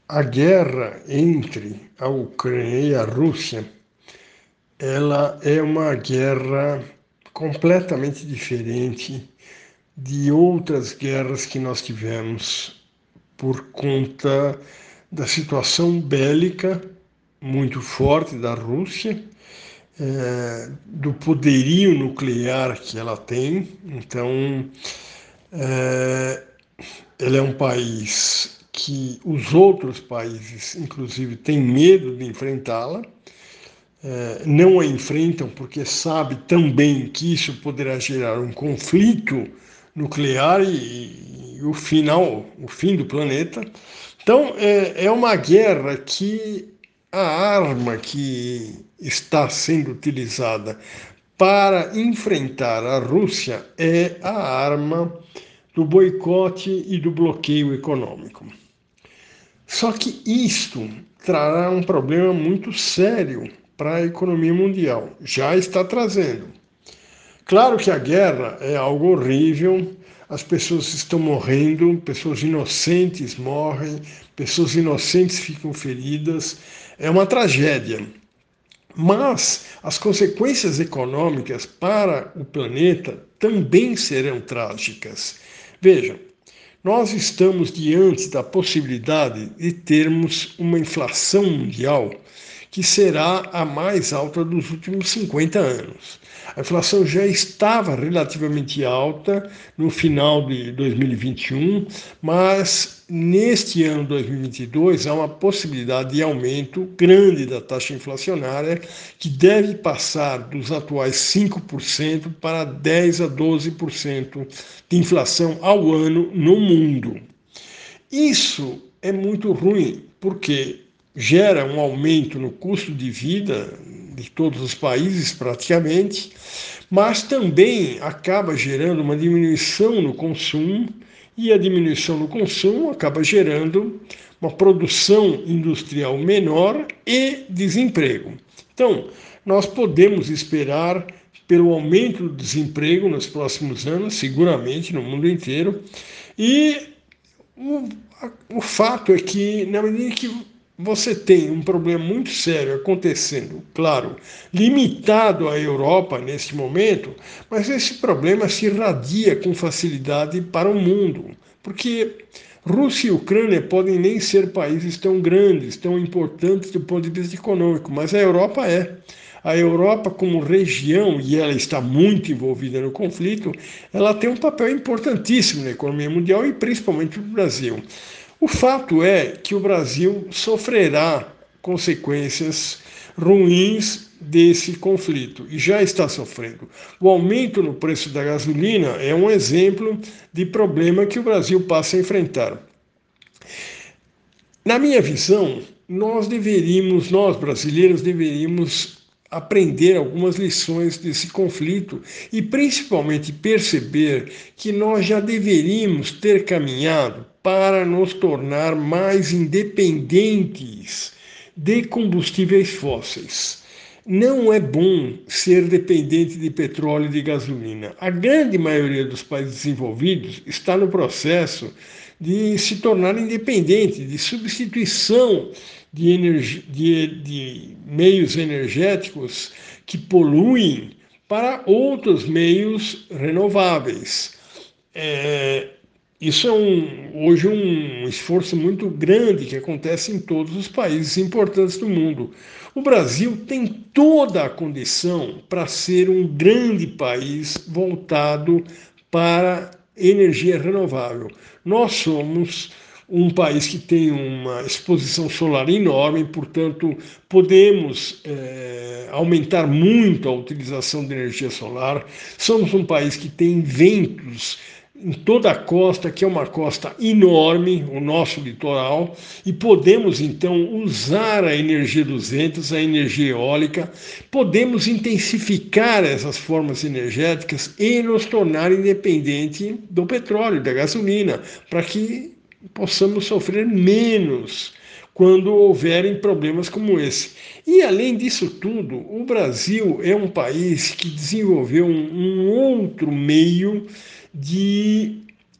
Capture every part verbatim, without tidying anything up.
A guerra entre a Ucrânia e a Rússia, ela é uma guerra completamente diferente de outras guerras que nós tivemos por conta da situação bélica muito forte da Rússia, é, do poderio nuclear que ela tem. Então, é, ele é um país que os outros países, inclusive, têm medo de enfrentá-la, é, não a enfrentam porque sabe também que isso poderá gerar um conflito nuclear e, e o final, o fim do planeta. Então, é, é uma guerra que a arma que está sendo utilizada para enfrentar a Rússia é a arma do boicote e do bloqueio econômico. Só que isto trará um problema muito sério para a economia mundial. Já está trazendo. Claro que a guerra é algo horrível, as pessoas estão morrendo, pessoas inocentes morrem, pessoas inocentes ficam feridas, é uma tragédia. Mas as consequências econômicas para o planeta também serão trágicas. Vejam, nós estamos diante da possibilidade de termos uma inflação mundial que será a mais alta dos últimos cinquenta anos. A inflação já estava relativamente alta no final de dois mil e vinte e um, mas neste ano dois mil e vinte e dois há uma possibilidade de aumento grande da taxa inflacionária, que deve passar dos atuais cinco por cento para dez a doze por cento de inflação ao ano no mundo. Isso é muito ruim, porque gera um aumento no custo de vida de todos os países praticamente, mas também acaba gerando uma diminuição no consumo, e a diminuição no consumo acaba gerando uma produção industrial menor e desemprego. Então, nós podemos esperar pelo aumento do desemprego nos próximos anos, seguramente no mundo inteiro, e o, o fato é que, na medida que você tem um problema muito sério acontecendo, claro, limitado à Europa neste momento, mas esse problema se irradia com facilidade para o mundo, porque Rússia e Ucrânia podem nem ser países tão grandes, tão importantes do ponto de vista econômico, mas a Europa é. A Europa, como região, e ela está muito envolvida no conflito, ela tem um papel importantíssimo na economia mundial e principalmente no Brasil. O fato é que o Brasil sofrerá consequências ruins desse conflito e já está sofrendo. O aumento no preço da gasolina é um exemplo de problema que o Brasil passa a enfrentar. Na minha visão, nós deveríamos, nós brasileiros, deveríamos aprender algumas lições desse conflito e principalmente perceber que nós já deveríamos ter caminhado para nos tornar mais independentes de combustíveis fósseis. Não é bom ser dependente de petróleo e de gasolina. A grande maioria dos países desenvolvidos está no processo de se tornar independente, de substituição de, energi- de, de meios energéticos que poluem para outros meios renováveis. É, isso é um, hoje um esforço muito grande que acontece em todos os países importantes do mundo. O Brasil tem toda a condição para ser um grande país voltado para energia renovável. Nós somos um país que tem uma exposição solar enorme, portanto, podemos é, aumentar muito a utilização de energia solar. Somos um país que tem ventos em toda a costa, que é uma costa enorme, o nosso litoral, e podemos então usar a energia dos ventos, a energia eólica, podemos intensificar essas formas energéticas e nos tornar independente do petróleo, da gasolina, para que possamos sofrer menos quando houverem problemas como esse. E além disso tudo, o Brasil é um país que desenvolveu um, um outro meio de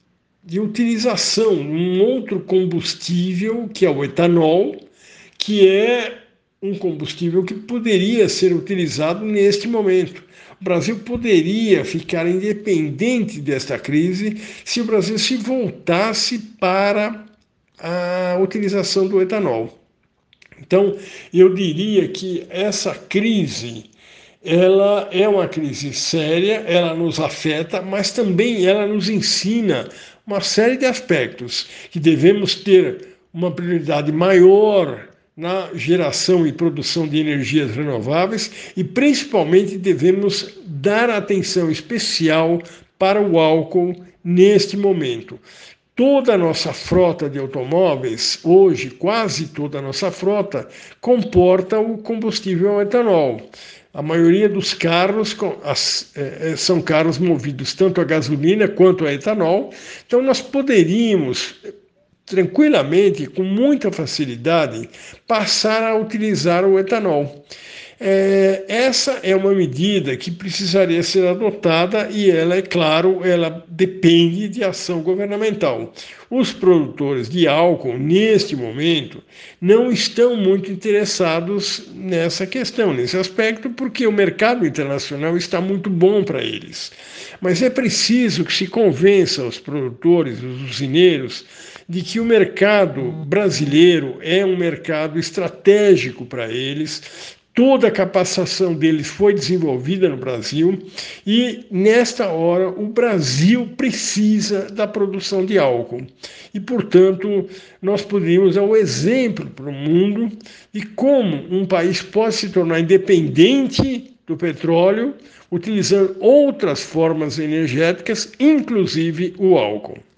de utilização de um outro combustível, que é o etanol, que é um combustível que poderia ser utilizado neste momento. O Brasil poderia ficar independente desta crise se o Brasil se voltasse para a utilização do etanol. Então, eu diria que essa crise, ela é uma crise séria, ela nos afeta, mas também ela nos ensina uma série de aspectos, que devemos ter uma prioridade maior na geração e produção de energias renováveis e, principalmente, devemos dar atenção especial para o álcool neste momento. Toda a nossa frota de automóveis, hoje quase toda a nossa frota, comporta o combustível etanol. A maioria dos carros são carros movidos tanto a gasolina quanto a etanol. Então nós poderíamos tranquilamente, com muita facilidade, passar a utilizar o etanol. É, essa é uma medida que precisaria ser adotada e ela, é claro, ela depende de ação governamental. Os produtores de álcool, neste momento, não estão muito interessados nessa questão, nesse aspecto, porque o mercado internacional está muito bom para eles. Mas é preciso que se convença os produtores, os usineiros, de que o mercado brasileiro é um mercado estratégico para eles. Toda a capacitação deles foi desenvolvida no Brasil e, nesta hora, o Brasil precisa da produção de álcool. E, portanto, nós poderíamos dar um exemplo para o mundo de como um país pode se tornar independente do petróleo, utilizando outras formas energéticas, inclusive o álcool.